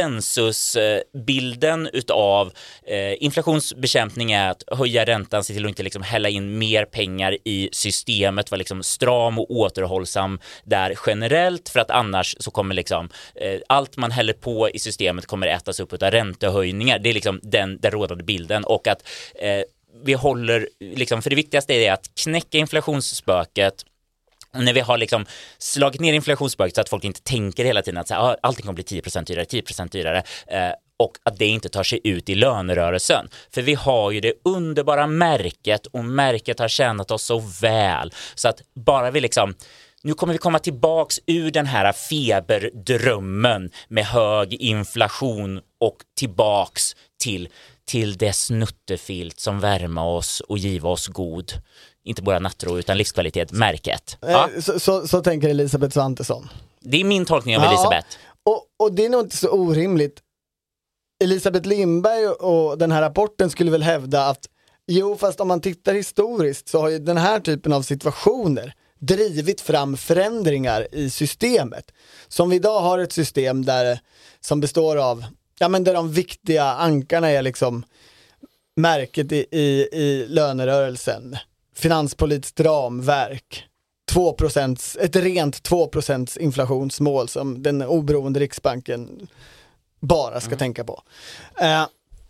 konsensusbilden eh, utav eh, inflationsbekämpning är att höja räntan, se till att inte liksom hälla in mer pengar i systemet, vara liksom stram och återhållsam där generellt, för att annars så kommer liksom eh, allt man häller på i systemet kommer ätas upp utav räntehöjningar. Det är liksom den, den rådande bilden, och att eh, vi håller, liksom, för det viktigaste är att knäcka inflationsspöket. Och när vi har liksom slagit ner inflationsspöket så att folk inte tänker hela tiden att så här, ah, allting kommer bli tio procent dyrare, tio procent dyrare eh, och att det inte tar sig ut i lönerörelsen. För vi har ju det underbara märket, och märket har tjänat oss så väl så att bara vi liksom, nu kommer vi komma tillbaks ur den här feberdrömmen med hög inflation och tillbaks till till det snuttefilt som värma oss och giva oss god, inte bara nattro utan livskvalitet, märket. Ja. Så, så, så tänker Elisabeth Svantesson. Det är min tolkning av ja, Elisabeth. Och, och det är nog inte så orimligt. Elisabeth Lindberg och den här rapporten skulle väl hävda att jo, fast om man tittar historiskt så har ju den här typen av situationer drivit fram förändringar i systemet. Som vi idag har ett system där som består av ja, men där de viktiga ankarna är liksom märket i, i, i lönerörelsen, finanspolitiskt ramverk, två procent, ett rent två procent inflationsmål som den oberoende Riksbanken bara ska mm. tänka på. Eh,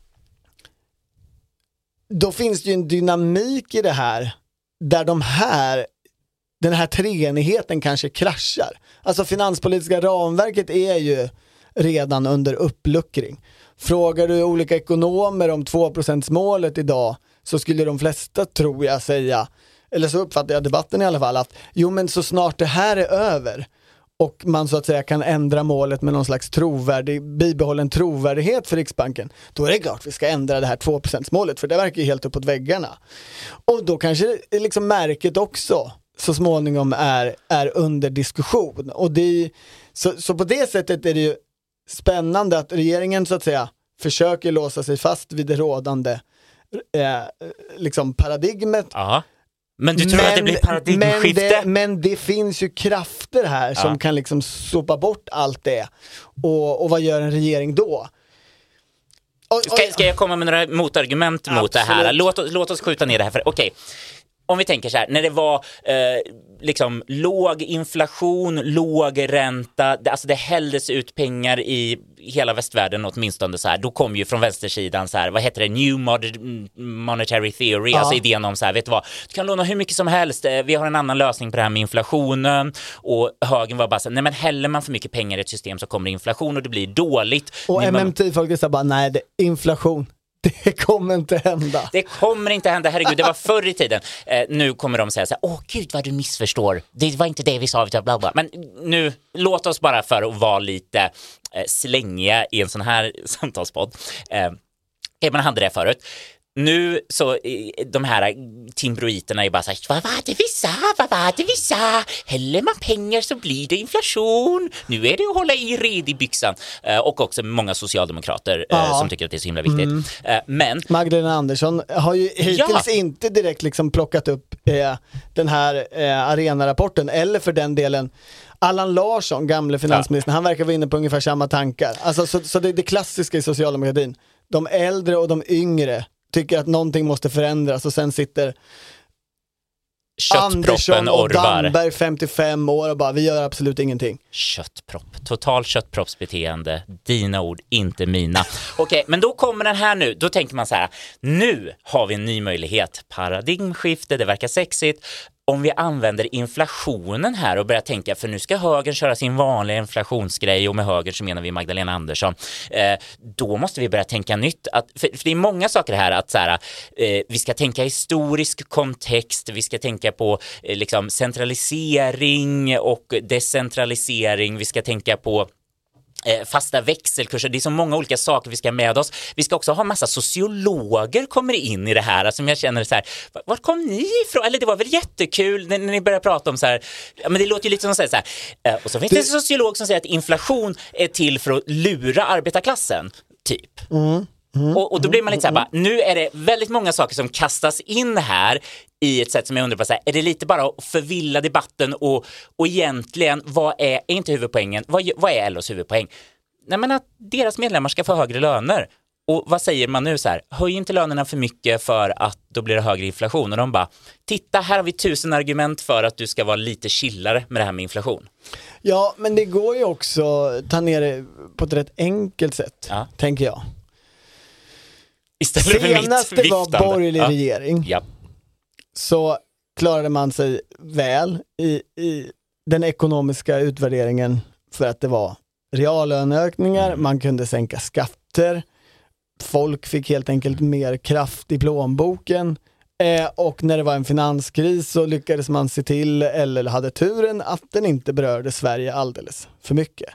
då finns det ju en dynamik i det här där de här den här treenigheten kanske kraschar. Alltså finanspolitiska ramverket är ju redan under uppluckring. Frågar du olika ekonomer om två procent målet idag så skulle de flesta, tror jag, säga, eller så uppfattar jag debatten i alla fall, att jo, men så snart det här är över och man så att säga kan ändra målet med någon slags trovärdig, bibehållen trovärdighet för Riksbanken, då är det klart vi ska ändra det här två procent målet, för det verkar ju helt uppåt väggarna. Och då kanske liksom märket också så småningom är, är under diskussion. Och det, så, så på det sättet är det ju spännande att regeringen så att säga försöker låsa sig fast vid det rådande eh, liksom paradigmet. Aha. Men du tror men, att det blir paradigmskifte? Men det, men det finns ju krafter här som ja. kan liksom sopa bort allt det. Och, och vad gör en regering då? Och, och, ska, ska jag komma med några motargument absolut. mot det här? Låt, låt oss skjuta ner det här. För, okej. Om vi tänker så här, när det var eh, liksom låg inflation, låg ränta, det, alltså det hälldes ut pengar i hela västvärlden åtminstone så här, då kom ju från vänstersidan så här, vad heter det, New Modern Monetary Theory, ja. alltså idén om så här, vet du vad, du kan låna hur mycket som helst, vi har en annan lösning på det här med inflationen, och högen var bara så här, nej men häller man för mycket pengar i ett system så kommer inflation och det blir dåligt. Och M M T-folk sa bara, nej det är inflation. Det kommer inte hända. Det kommer inte hända, herregud, det var förr i tiden. Eh, nu kommer de säga så här, åh gud vad du missförstår. Det var inte det vi sa, bla bla. Men nu, låt oss bara för att vara lite eh, slängiga i en sån här samtalspodd. Eh, man hade det förut. nu så de här timbroiterna är bara så här, vad var det vi sa, vad var det vi sa, häller man pengar så blir det inflation, nu är det att hålla i red i byxan. Och också många socialdemokrater ja. som tycker att det är så himla viktigt. Mm. Men Magdalena Andersson har ju hittills ja. inte direkt liksom plockat upp eh, den här eh, Arena-rapporten, eller för den delen Allan Larsson, gamle finansministern, ja. han verkar vara inne på ungefär samma tankar. Alltså, så så det, det klassiska i socialdemokratin. De äldre och de yngre tycker att någonting måste förändras, och sen sitter Andersson och orvar. Damberg femtiofem år och bara, vi gör absolut ingenting. Köttpropp, total köttproppsbeteende. Dina ord, inte mina. Okej, okay, men då kommer den här nu. Då tänker man så här, nu har vi en ny möjlighet. Paradigmskifte, det verkar sexigt. Om vi använder inflationen här och börjar tänka, för nu ska högern köra sin vanliga inflationsgrej, och med högern så menar vi Magdalena Andersson, eh, då måste vi börja tänka nytt. Att, för, för det är många saker här, att så här, eh, vi ska tänka historisk kontext, vi ska tänka på eh, liksom centralisering och decentralisering, vi ska tänka på fasta växelkurser. Det är så många olika saker vi ska med oss. Vi ska också ha massa sociologer kommer in i det här, som jag känner så här, var kom ni ifrån? Eller det var väl jättekul när ni började prata om så här, ja, men det låter ju lite som så här, och så finns det, det en sociolog som säger att inflation är till för att lura arbetarklassen, typ. Mm. Mm. Och, och då blir man lite så här, bara, nu är det väldigt många saker som kastas in här i ett sätt som jag undrar på, så här, är det lite bara att förvilla debatten, och, och egentligen, vad är, är inte huvudpoängen, vad, vad är L O:s huvudpoäng? Nej, men att deras medlemmar ska få högre löner. Och vad säger man nu så här, höj inte lönerna för mycket för att då blir det högre inflation. Och de bara, titta, här har vi tusen argument för att du ska vara lite chillare med det här med inflation. Ja, men det går ju också att ta ner det på ett rätt enkelt sätt, ja. tänker jag. Senast det var borgerlig ja. regering ja. så klarade man sig väl i, i den ekonomiska utvärderingen, för att det var reallöneökningar, mm. man kunde sänka skatter, folk fick helt enkelt mer kraft i plånboken, eh, och när det var en finanskris så lyckades man se till, eller hade turen, att den inte berörde Sverige alldeles för mycket.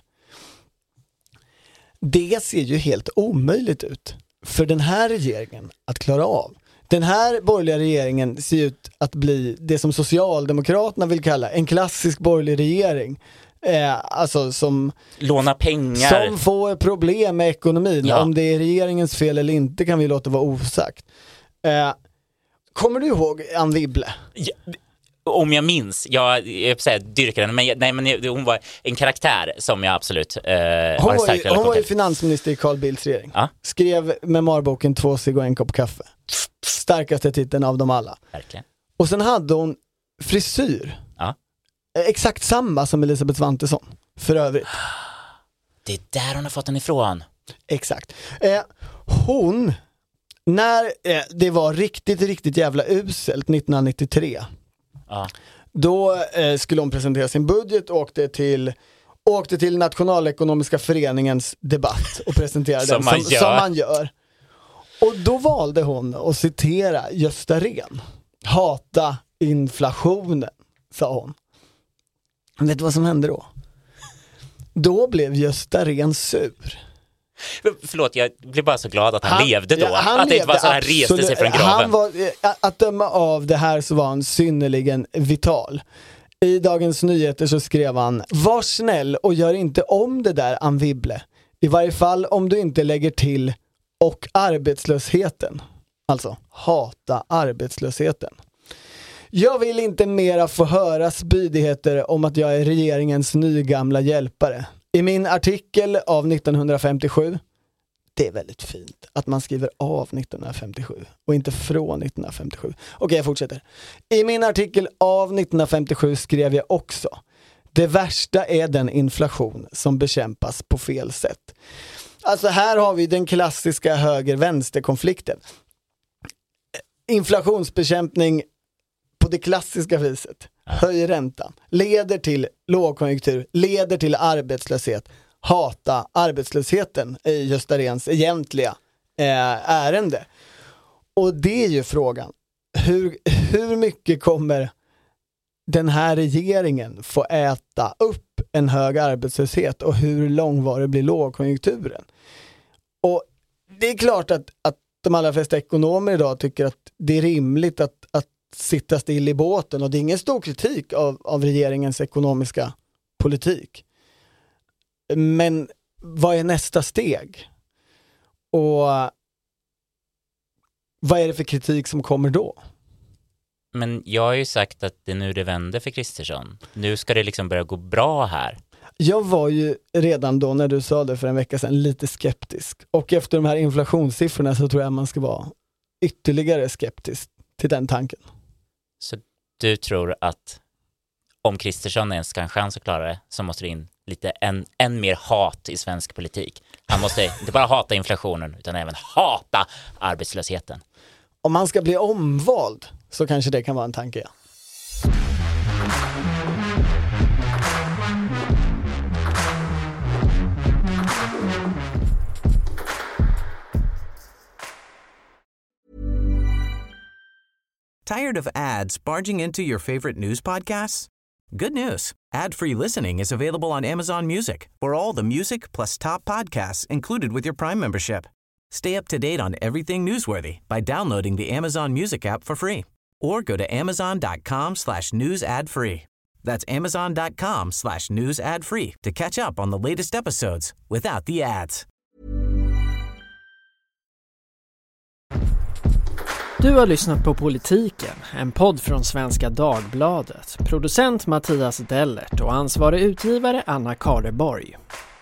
Det ser ju helt omöjligt ut för den här regeringen att klara av. Den här borgerliga regeringen ser ut att bli det som Socialdemokraterna vill kalla en klassisk borgerlig regering. Eh, alltså som låna pengar. Som får problem med ekonomin. Ja. Om det är regeringens fel eller inte kan vi låta vara osagt. Eh, kommer du ihåg Anne Wibble? Ja. Om jag minns, jag, jag säga dyrkar henne, men, nej, men hon var en karaktär som jag absolut eh, hon har starkt Hon var ju finansminister i Carl Bildts regering. Ja? Skrev memoarboken Två cigg och en kopp kaffe. Starkaste titeln av dem alla. Verkligen. Och sen hade hon frisyr. Ja? Exakt samma som Elisabeth Svantesson, för övrigt. Det är där hon har fått den ifrån. Exakt. Eh, hon, när eh, det var riktigt, riktigt jävla uselt nittonhundranittiotre, ja. då eh, skulle hon presentera sin budget och åkte till, åkte till Nationalekonomiska föreningens debatt och presenterade som den man som, som man gör. Och då valde hon att citera Gösta Rehn. Hata inflationen, sa hon. Vet du vad som hände då? Då blev Gösta Rehn sur. Förlåt, jag blev bara så glad att han, han levde då. Ja, han att det inte var så här absolut, reste sig från graven. Han var, att döma av det här så var han synnerligen vital. I Dagens Nyheter så skrev han: var snäll och gör inte om det där, Anne Wibble. I varje fall om du inte lägger till och arbetslösheten. Alltså, hata arbetslösheten. Jag vill inte mera få höra spydigheter om att jag är regeringens nygamla hjälpare. I min artikel av nittonhundrafemtiosju, det är väldigt fint att man skriver av nittonhundrafemtiosju och inte från nittonhundrafemtiosju. Okej, jag fortsätter. I min artikel av nittonhundrafemtiosju skrev jag också: det värsta är den inflation som bekämpas på fel sätt. Alltså här har vi den klassiska höger-vänster-konflikten. Inflationsbekämpning på det klassiska viset. Höj räntan, leder till lågkonjunktur, leder till arbetslöshet. Hata arbetslösheten är Gösta Rehns egentliga eh, ärende. Och det är ju frågan. Hur, hur mycket kommer den här regeringen få äta upp en hög arbetslöshet, och hur långvarig blir lågkonjunkturen? Och det är klart att, att de allra flesta ekonomer idag tycker att det är rimligt att, att sitta still i båten, och det är ingen stor kritik av, av regeringens ekonomiska politik. Men vad är nästa steg? Och vad är det för kritik som kommer då? Men jag har ju sagt att det är nu det vänder för Kristersson. Nu ska det liksom börja gå bra här. Jag var ju redan då, när du sa det för en vecka sedan, lite skeptisk. Och efter de här inflationssiffrorna så tror jag man ska vara ytterligare skeptisk till den tanken. Så du tror att om Kristersson ens ska ha en chans att klara det, så måste det in lite än, än mer hat i svensk politik. Han måste inte bara hata inflationen utan även hata arbetslösheten. Om han ska bli omvald så kanske det kan vara en tanke, ja. Tired of ads barging into your favorite news podcasts? Good news. Ad-free listening is available on Amazon Music for all the music plus top podcasts included with your Prime membership. Stay up to date on everything newsworthy by downloading the Amazon Music app for free or go to amazon.com slash news ad free. That's amazon.com slash news ad free to catch up on the latest episodes without the ads. Du har lyssnat på Politiken, en podd från Svenska Dagbladet. Producent Mattias Dellert och ansvarig utgivare Anna Karleborg.